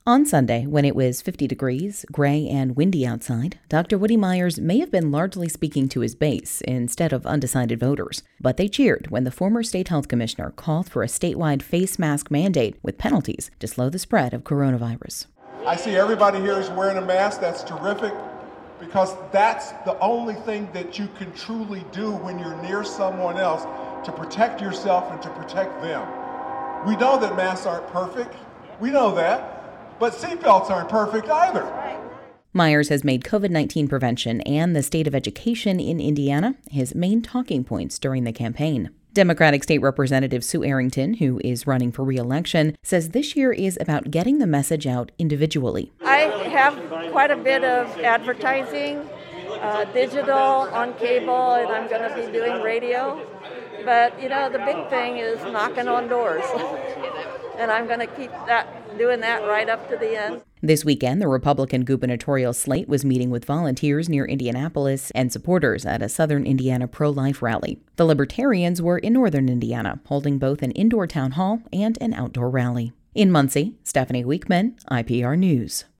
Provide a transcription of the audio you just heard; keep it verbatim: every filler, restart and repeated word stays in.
On Sunday, when it was fifty degrees, gray, and windy outside, Doctor Woody Myers may have been largely speaking to his base instead of undecided voters. But they cheered when the former state health commissioner called for a statewide face mask mandate with penalties to slow the spread of coronavirus. I see everybody here is wearing a mask. That's terrific, because that's the only thing that you can truly do when you're near someone else to protect yourself and to protect them. We know that masks aren't perfect. We know that. But seatbelts aren't perfect either. Myers has made COVID nineteen prevention and the state of education in Indiana his main talking points during the campaign. Democratic State Representative Sue Arrington, who is running for re-election, says this year is about getting the message out individually. I have quite a bit of advertising, uh, digital, on cable, and I'm going to be doing radio. But, you know, the big thing is knocking on doors. And I'm going to keep that doing that right up to the end. This weekend, the Republican gubernatorial slate was meeting with volunteers near Indianapolis and supporters at a Southern Indiana pro-life rally. The Libertarians were in Northern Indiana, holding both an indoor town hall and an outdoor rally. In Muncie, Stephanie Weekman, I P R News.